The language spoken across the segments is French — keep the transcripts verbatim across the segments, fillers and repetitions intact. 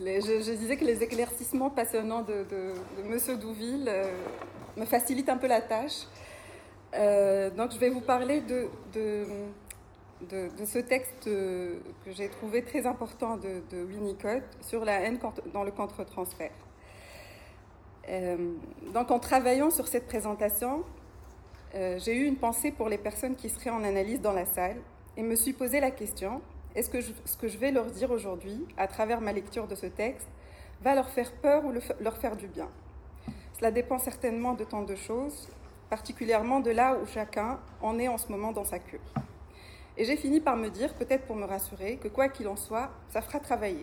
les, je, je disais que les éclaircissements passionnants de, de, de Monsieur Douville euh, me facilitent un peu la tâche. Euh, donc je vais vous parler de, de, de, de ce texte que j'ai trouvé très important de, de Winnicott sur la haine dans le contre-transfert. Euh, donc en travaillant sur cette présentation, euh, j'ai eu une pensée pour les personnes qui seraient en analyse dans la salle et me suis posé la question: est-ce que je, ce que je vais leur dire aujourd'hui, à travers ma lecture de ce texte, va leur faire peur ou le, leur faire du bien? Cela dépend certainement de tant de choses, particulièrement de là où chacun en est en ce moment dans sa cure. Et j'ai fini par me dire, peut-être pour me rassurer, que quoi qu'il en soit, ça fera travailler.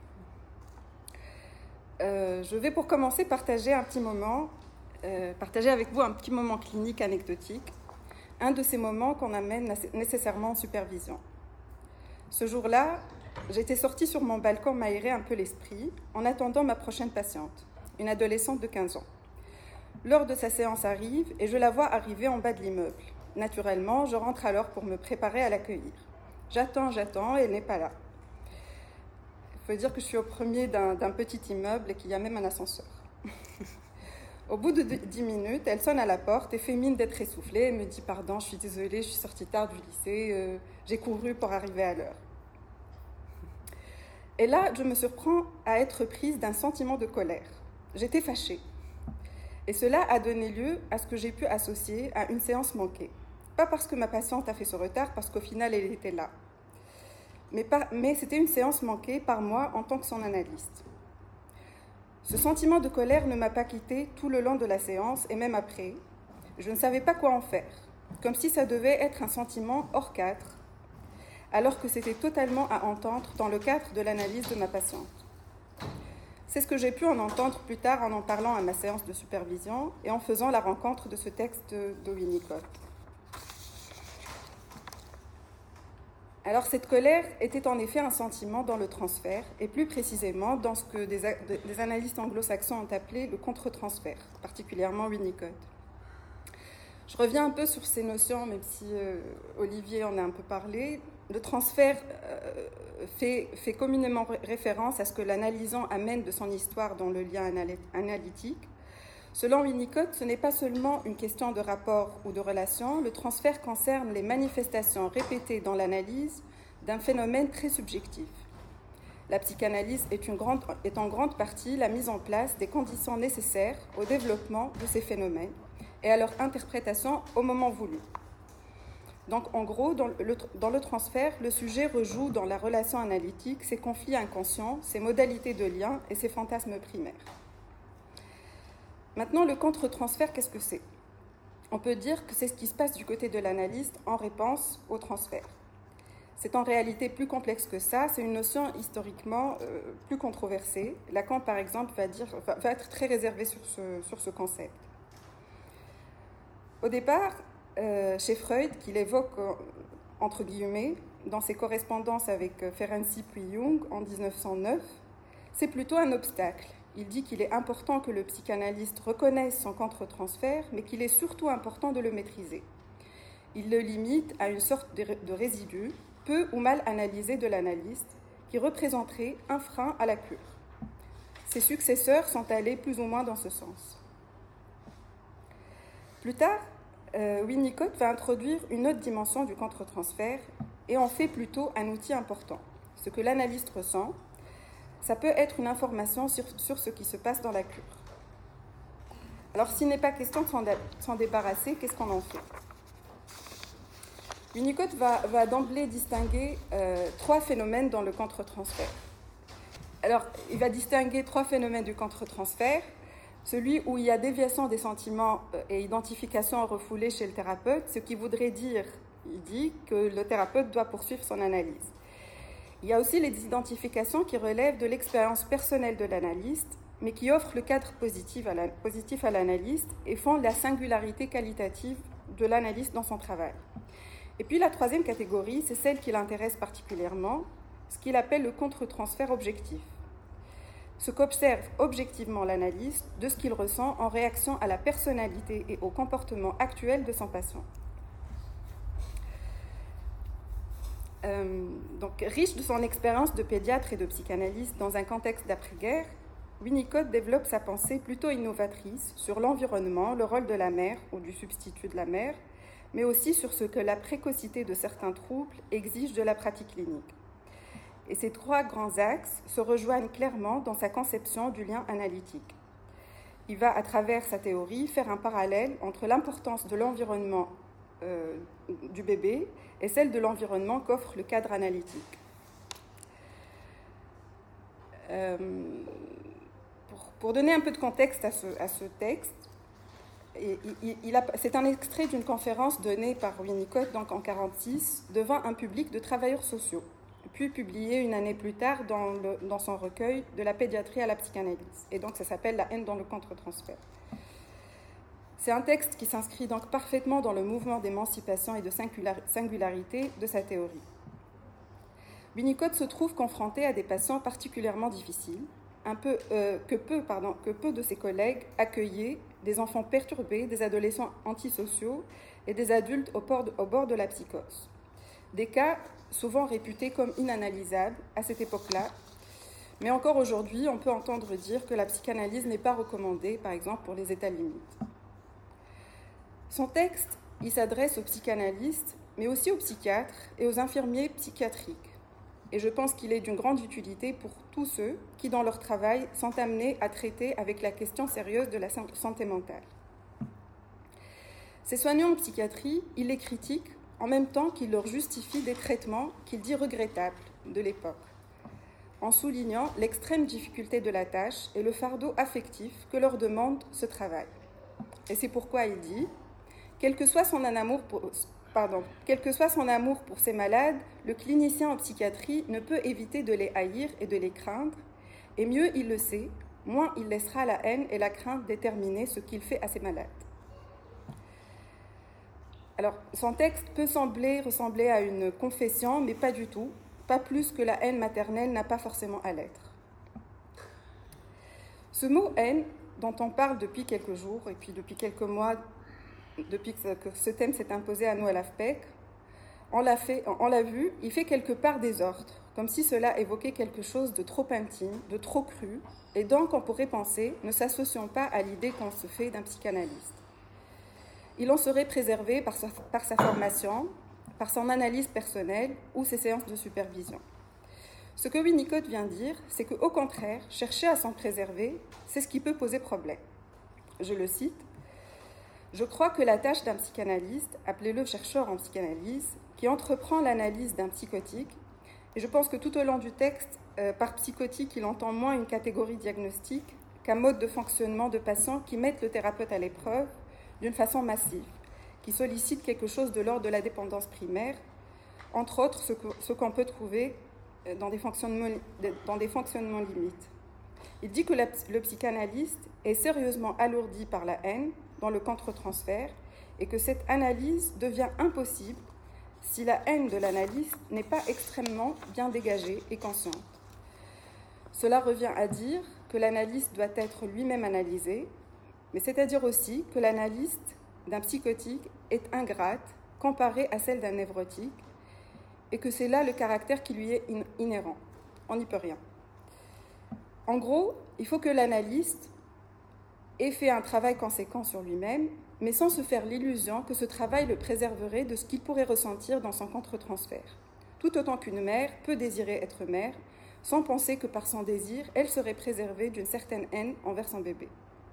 Euh, je vais pour commencer partager un petit moment, euh, partager avec vous un petit moment clinique anecdotique, un de ces moments qu'on amène nécessairement en supervision. Ce jour-là, j'étais sortie sur mon balcon m'aérer un peu l'esprit en attendant ma prochaine patiente, une adolescente de quinze ans. L'heure de sa séance arrive et je la vois arriver en bas de l'immeuble. Naturellement, je rentre alors pour me préparer à l'accueillir. J'attends, j'attends et elle n'est pas là. Il faut dire que je suis au premier d'un, d'un petit immeuble et qu'il y a même un ascenseur. Au bout de dix minutes, elle sonne à la porte et fait mine d'être essoufflée et me dit « Pardon, je suis désolée, je suis sortie tard du lycée, euh, j'ai couru pour arriver à l'heure. » Et là, je me surprends à être prise d'un sentiment de colère. J'étais fâchée. Et cela a donné lieu à ce que j'ai pu associer à une séance manquée. Pas parce que ma patiente a fait ce retard, parce qu'au final, elle était là. Mais, par, mais c'était une séance manquée par moi en tant que son analyste. Ce sentiment de colère ne m'a pas quittée tout le long de la séance et même après. Je ne savais pas quoi en faire, comme si ça devait être un sentiment hors cadre, alors que c'était totalement à entendre dans le cadre de l'analyse de ma patiente. C'est ce que j'ai pu en entendre plus tard en en parlant à ma séance de supervision et en faisant la rencontre de ce texte de Winnicott. Alors cette colère était en effet un sentiment dans le transfert, et plus précisément dans ce que des, des analystes anglo-saxons ont appelé le contre-transfert, particulièrement Winnicott. Je reviens un peu sur ces notions, même si euh, Olivier en a un peu parlé. Le transfert euh, fait, fait communément référence à ce que l'analysant amène de son histoire dans le lien analytique. Selon Winnicott, ce n'est pas seulement une question de rapport ou de relation, le transfert concerne les manifestations répétées dans l'analyse d'un phénomène très subjectif. La psychanalyse est, une grande, est en grande partie la mise en place des conditions nécessaires au développement de ces phénomènes et à leur interprétation au moment voulu. Donc, en gros, dans le, dans le transfert, le sujet rejoue dans la relation analytique ses conflits inconscients, ses modalités de lien et ses fantasmes primaires. Maintenant, le contre-transfert, qu'est-ce que c'est? On peut dire que c'est ce qui se passe du côté de l'analyste en réponse au transfert. C'est en réalité plus complexe que ça, c'est une notion historiquement euh, plus controversée. Lacan, par exemple, va, dire, va, va être très réservé sur ce, sur ce concept. Au départ, euh, chez Freud, qu'il évoque euh, entre guillemets dans ses correspondances avec euh, Ferenczi puis Jung en dix-neuf cent neuf, c'est plutôt un obstacle. Il dit qu'il est important que le psychanalyste reconnaisse son contre-transfert, mais qu'il est surtout important de le maîtriser. Il le limite à une sorte de résidu, peu ou mal analysé de l'analyste, qui représenterait un frein à la cure. Ses successeurs sont allés plus ou moins dans ce sens. Plus tard, euh, Winnicott va introduire une autre dimension du contre-transfert et en fait plutôt un outil important. Ce que l'analyste ressent, ça peut être une information sur, sur ce qui se passe dans la cure. Alors, s'il n'est pas question de s'en, de s'en débarrasser, qu'est-ce qu'on en fait? Winnicott va, va d'emblée distinguer euh, trois phénomènes dans le contre-transfert. Alors, il va distinguer trois phénomènes du contre-transfert. Celui où il y a déviation des sentiments et identification refoulée chez le thérapeute, ce qui voudrait dire, il dit, que le thérapeute doit poursuivre son analyse. Il y a aussi les identifications qui relèvent de l'expérience personnelle de l'analyste, mais qui offrent le cadre positif à, la, positif à l'analyste et font la singularité qualitative de l'analyste dans son travail. Et puis la troisième catégorie, c'est celle qui l'intéresse particulièrement, ce qu'il appelle le contre-transfert objectif. Ce qu'observe objectivement l'analyste de ce qu'il ressent en réaction à la personnalité et au comportement actuel de son patient. Euh, donc, riche de son expérience de pédiatre et de psychanalyste dans un contexte d'après-guerre, Winnicott développe sa pensée plutôt innovatrice sur l'environnement, le rôle de la mère ou du substitut de la mère, mais aussi sur ce que la précocité de certains troubles exige de la pratique clinique. Et ces trois grands axes se rejoignent clairement dans sa conception du lien analytique. Il va, à travers sa théorie, faire un parallèle entre l'importance de l'environnement euh, du bébé et celle de l'environnement qu'offre le cadre analytique. Euh, pour, pour donner un peu de contexte à ce, à ce texte, et, il, il a, c'est un extrait d'une conférence donnée par Winnicott donc en mille neuf cent quarante-six devant un public de travailleurs sociaux, puis publié une année plus tard dans, le, dans son recueil « De la pédiatrie à la psychanalyse ». Et donc ça s'appelle « La haine dans le contre-transfert ». C'est un texte qui s'inscrit donc parfaitement dans le mouvement d'émancipation et de singularité de sa théorie. Winnicott se trouve confronté à des patients particulièrement difficiles, un peu, euh, que, peu, pardon, que peu de ses collègues accueillaient, des enfants perturbés, des adolescents antisociaux et des adultes au bord de, au bord de la psychose. Des cas souvent réputés comme inanalysables à cette époque-là, mais encore aujourd'hui, on peut entendre dire que la psychanalyse n'est pas recommandée, par exemple, pour les états limites. Son texte, il s'adresse aux psychanalystes, mais aussi aux psychiatres et aux infirmiers psychiatriques. Et je pense qu'il est d'une grande utilité pour tous ceux qui, dans leur travail, sont amenés à traiter avec la question sérieuse de la santé mentale. Ces soignants en psychiatrie, il les critique en même temps qu'il leur justifie des traitements qu'il dit regrettables de l'époque, en soulignant l'extrême difficulté de la tâche et le fardeau affectif que leur demande ce travail. Et c'est pourquoi il dit « Quel que soit son amour pour... Pardon, quel que soit son amour pour ces malades, le clinicien en psychiatrie ne peut éviter de les haïr et de les craindre, et mieux il le sait, moins il laissera la haine et la crainte déterminer ce qu'il fait à ces malades. » Alors, son texte peut sembler ressembler à une confession, mais pas du tout, pas plus que la haine maternelle n'a pas forcément à l'être. Ce mot « haine », dont on parle depuis quelques jours, et puis depuis quelques mois, depuis que ce thème s'est imposé à nous à l'A F P E C, on l'a, fait, on l'a vu, il fait quelque part désordre, comme si cela évoquait quelque chose de trop intime, de trop cru, et donc on pourrait penser, ne s'associant pas à l'idée qu'on se fait d'un psychanalyste. Il en serait préservé par sa, par sa formation, par son analyse personnelle ou ses séances de supervision. Ce que Winnicott vient dire, c'est qu'au contraire, chercher à s'en préserver, c'est ce qui peut poser problème. Je le cite. Je crois que la tâche d'un psychanalyste, appelez-le chercheur en psychanalyse, qui entreprend l'analyse d'un psychotique, et je pense que tout au long du texte, euh, par psychotique, il entend moins une catégorie diagnostique qu'un mode de fonctionnement de patients qui mettent le thérapeute à l'épreuve d'une façon massive, qui sollicite quelque chose de l'ordre de la dépendance primaire, entre autres ce, que, ce qu'on peut trouver dans des fonctionnements, dans des fonctionnements limites. Il dit que la, le psychanalyste est sérieusement alourdi par la haine dans le contre-transfert et que cette analyse devient impossible si la haine de l'analyste n'est pas extrêmement bien dégagée et consciente. Cela revient à dire que l'analyste doit être lui-même analysé, mais c'est-à-dire aussi que l'analyste d'un psychotique est ingrate comparée à celle d'un névrotique et que c'est là le caractère qui lui est inhérent. On n'y peut rien. En gros, il faut que l'analyste ait fait un travail conséquent sur lui-même, mais sans se faire l'illusion que ce travail le préserverait de ce qu'il pourrait ressentir dans son contre-transfert. Tout autant qu'une mère peut désirer être mère, sans penser que par son désir, elle serait préservée d'une certaine haine envers son bébé.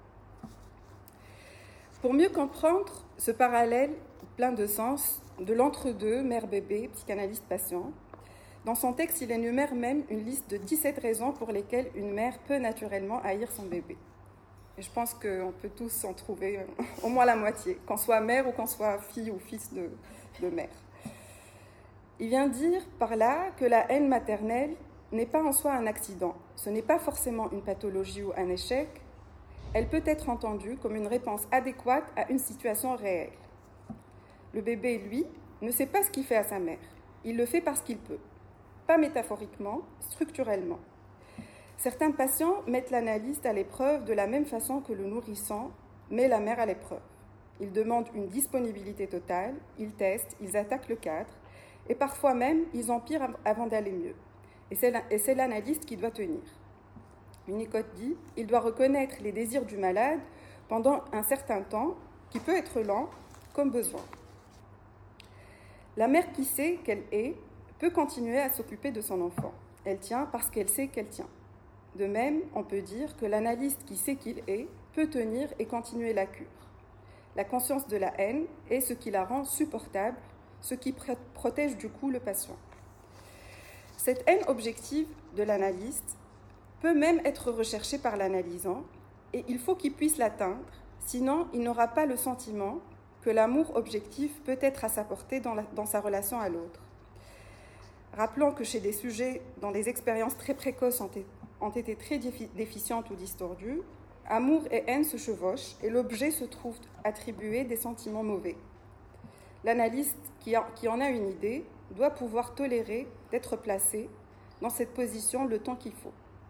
Pour mieux comprendre ce parallèle plein de sens de l'entre-deux, mère-bébé, psychanalyste-patient, dans son texte, il énumère même une liste de dix-sept raisons pour lesquelles une mère peut naturellement haïr son bébé. Et je pense qu'on peut tous en trouver au moins la moitié, qu'on soit mère ou qu'on soit fille ou fils de, de mère. Il vient dire par là que la haine maternelle n'est pas en soi un accident, ce n'est pas forcément une pathologie ou un échec, elle peut être entendue comme une réponse adéquate à une situation réelle. Le bébé, lui, ne sait pas ce qu'il fait à sa mère, il le fait parce qu'il peut, pas métaphoriquement, structurellement. Certains patients mettent l'analyste à l'épreuve de la même façon que le nourrisson met la mère à l'épreuve. Ils demandent une disponibilité totale, ils testent, ils attaquent le cadre, Et parfois même, ils empirent avant d'aller mieux. Et c'est l'analyste qui doit tenir. Winnicott dit « Il doit reconnaître les désirs du malade pendant un certain temps, qui peut être lent, comme besoin. La mère qui sait qu'elle est peut continuer à s'occuper de son enfant. Elle tient parce qu'elle sait qu'elle tient. De même, on peut dire que l'analyste qui sait qu'il est peut tenir et continuer la cure. La conscience de la haine est ce qui la rend supportable, ce qui protège du coup le patient. Cette haine objective de l'analyste peut même être recherchée par l'analysant et il faut qu'il puisse l'atteindre, sinon il n'aura pas le sentiment que l'amour objectif peut être à sa portée dans, la, dans sa relation à l'autre. Rappelons que chez des sujets dont les expériences très précoces ont, ont été très déficientes ou distordues, amour et haine se chevauchent et l'objet se trouve attribué des sentiments mauvais. L'analyste qui, qui en a une idée doit pouvoir tolérer d'être placé dans cette position le temps qu'il faut.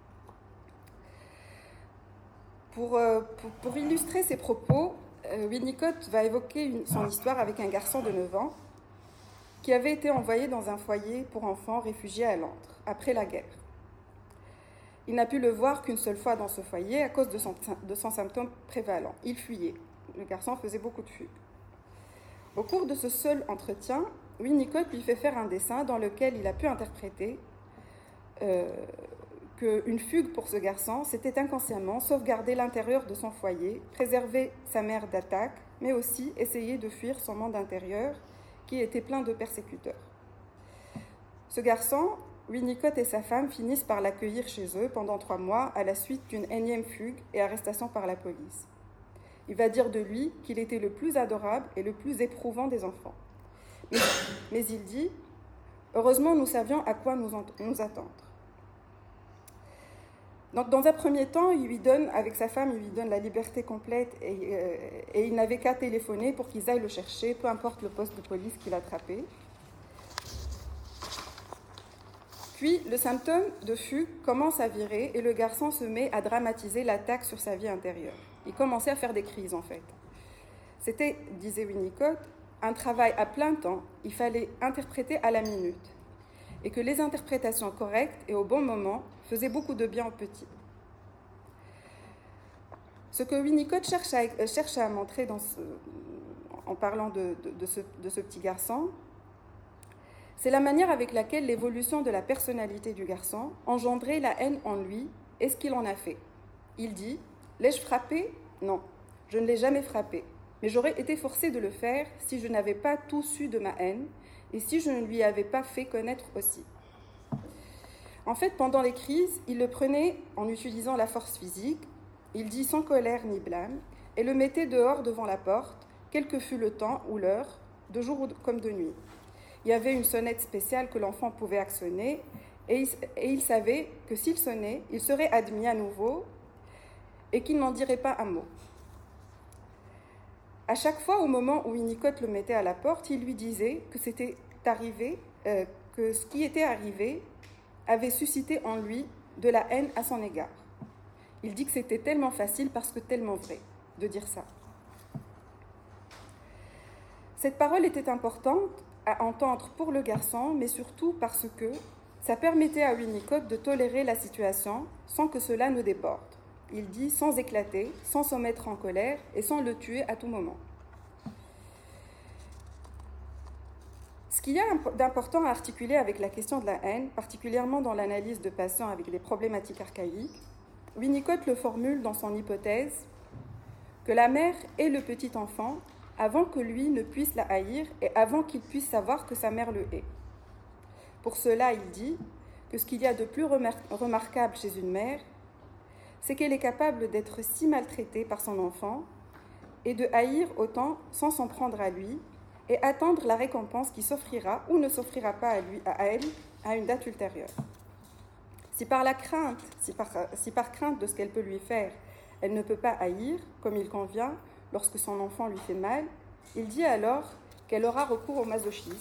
Pour, euh, pour, pour illustrer ses propos, euh, Winnicott va évoquer une, son histoire avec un garçon de neuf ans qui avait été envoyé dans un foyer pour enfants réfugiés à Londres, après la guerre. Il n'a pu le voir qu'une seule fois dans ce foyer à cause de son, de son symptôme prévalent. Il fuyait. Le garçon faisait beaucoup de fugues. Au cours de ce seul entretien, Winnicott lui fait faire un dessin dans lequel il a pu interpréter euh, qu'une fugue pour ce garçon, c'était inconsciemment sauvegarder l'intérieur de son foyer, préserver sa mère d'attaque, mais aussi essayer de fuir son monde intérieur qui était plein de persécuteurs. Ce garçon, Winnicott et sa femme finissent par l'accueillir chez eux pendant trois mois à la suite d'une énième fugue et arrestation par la police. Il va dire de lui qu'il était le plus adorable et le plus éprouvant des enfants. Mais, mais il dit « Heureusement, nous savions à quoi nous, en, nous attendre ». Donc, dans un premier temps, il lui donne, avec sa femme, il lui donne la liberté complète et, euh, et il n'avait qu'à téléphoner pour qu'ils aillent le chercher, peu importe le poste de police qu'il attrapait. Puis, le symptôme de fugue commence à virer et le garçon se met à dramatiser l'attaque sur sa vie intérieure. Il commençait à faire des crises, en fait. C'était, disait Winnicott, un travail à plein temps. Il fallait interpréter à la minute. Et que les interprétations correctes et au bon moment faisaient beaucoup de bien aux petits. Ce que Winnicott cherche à, cherche à montrer dans ce, en parlant de, de, de, ce, de ce petit garçon, c'est la manière avec laquelle l'évolution de la personnalité du garçon engendrait la haine en lui et ce qu'il en a fait. Il dit « L'ai-je frappé ? Non, je ne l'ai jamais frappé, mais j'aurais été forcé de le faire si je n'avais pas tout su de ma haine et si je ne lui avais pas fait connaître aussi. » En fait, pendant les crises, il le prenait en utilisant la force physique, il dit sans colère ni blâme, et le mettait dehors devant la porte, quel que fût le temps ou l'heure, de jour comme de nuit. Il y avait une sonnette spéciale que l'enfant pouvait actionner, et il, et il savait que s'il sonnait, il serait admis à nouveau et qu'il n'en dirait pas un mot. À chaque fois, au moment où Winnicott le mettait à la porte, il lui disait que c'était arrivé, euh, que ce qui était arrivé avait suscité en lui de la haine à son égard. Il dit que c'était tellement facile parce que tellement vrai de dire ça. Cette parole était importante à entendre pour le garçon, mais surtout parce que ça permettait à Winnicott de tolérer la situation sans que cela ne déborde. Il dit sans éclater, sans se mettre en colère et sans le tuer à tout moment. Ce qu'il y a d'important à articuler avec la question de la haine, particulièrement dans l'analyse de patients avec des problématiques archaïques, Winnicott le formule dans son hypothèse que la mère et le petit enfant avant que lui ne puisse la haïr et avant qu'il puisse savoir que sa mère le hait. Pour cela, il dit que ce qu'il y a de plus remar- remarquable chez une mère, c'est qu'elle est capable d'être si maltraitée par son enfant et de haïr autant sans s'en prendre à lui et attendre la récompense qui s'offrira ou ne s'offrira pas à lui, à elle, à une date ultérieure. Si par la crainte, si par, si par crainte de ce qu'elle peut lui faire, elle ne peut pas haïr comme il convient lorsque son enfant lui fait mal, il dit alors qu'elle aura recours au masochisme.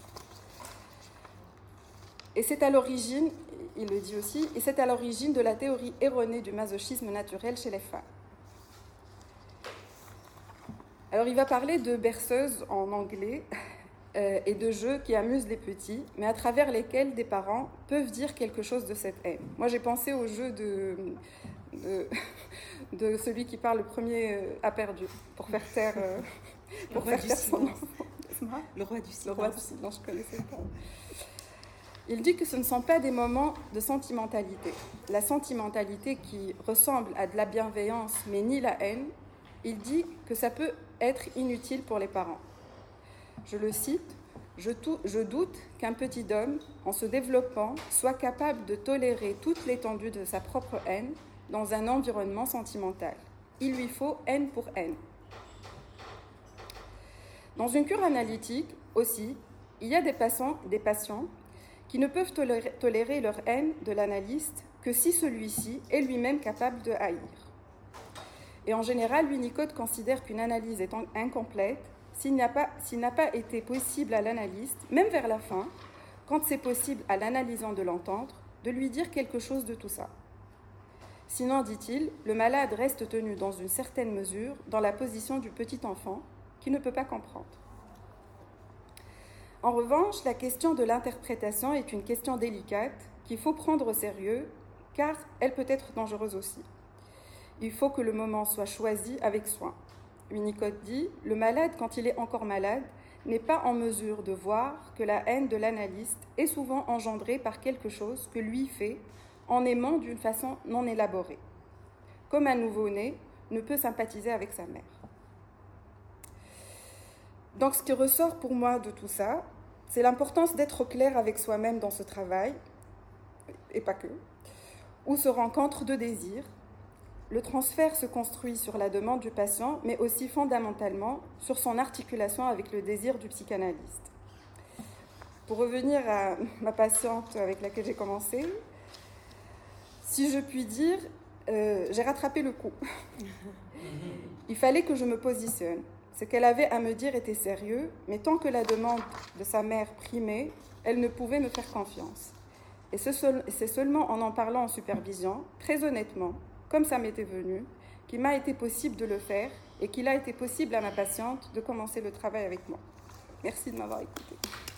Et c'est à l'origine, il le dit aussi, et c'est à l'origine de la théorie erronée du masochisme naturel chez les femmes. Alors il va parler de berceuse en anglais, euh, et de jeux qui amusent les petits, mais à travers lesquels des parents peuvent dire quelque chose de cette haine. Moi, j'ai pensé au jeu de, de, de celui qui parle le premier euh, a perdu, pour faire taire, euh, pour faire taire son enfant. Le roi du silence. Le roi du silence, je ne connaissais pas. Il dit que ce ne sont pas des moments de sentimentalité. La sentimentalité qui ressemble à de la bienveillance, mais ni la haine, il dit que ça peut être inutile pour les parents. Je le cite, je, tou- je doute qu'un petit homme, en se développant, soit capable de tolérer toute l'étendue de sa propre haine dans un environnement sentimental. Il lui faut haine pour haine. Dans une cure analytique aussi, il y a des patients, des patients qui ne peuvent tolérer, tolérer leur haine de l'analyste que si celui-ci est lui-même capable de haïr. Et en général, Winnicott considère qu'une analyse est incomplète s'il n'a pas, s'il n'a pas été possible à l'analyste, même vers la fin, quand c'est possible à l'analysant de l'entendre, de lui dire quelque chose de tout ça. Sinon, dit-il, le malade reste tenu dans une certaine mesure dans la position du petit enfant qui ne peut pas comprendre. En revanche, la question de l'interprétation est une question délicate qu'il faut prendre au sérieux, car elle peut être dangereuse aussi. Il faut que le moment soit choisi avec soin. Winnicott dit « Le malade, quand il est encore malade, n'est pas en mesure de voir que la haine de l'analyste est souvent engendrée par quelque chose que lui fait en aimant d'une façon non élaborée. Comme un nouveau-né ne peut sympathiser avec sa mère. » Donc, ce qui ressort pour moi de tout ça, c'est l'importance d'être au clair avec soi-même dans ce travail, et pas que, où se rencontrent deux désirs. Le transfert se construit sur la demande du patient, mais aussi fondamentalement sur son articulation avec le désir du psychanalyste. Pour revenir à ma patiente avec laquelle j'ai commencé, si je puis dire, euh, j'ai rattrapé le coup. Il fallait que je me positionne. Ce qu'elle avait à me dire était sérieux, mais tant que la demande de sa mère primait, elle ne pouvait me faire confiance. Et c'est seulement en en parlant en supervision, très honnêtement, comme ça m'était venu, qu'il m'a été possible de le faire et qu'il a été possible à ma patiente de commencer le travail avec moi. Merci de m'avoir écoutée.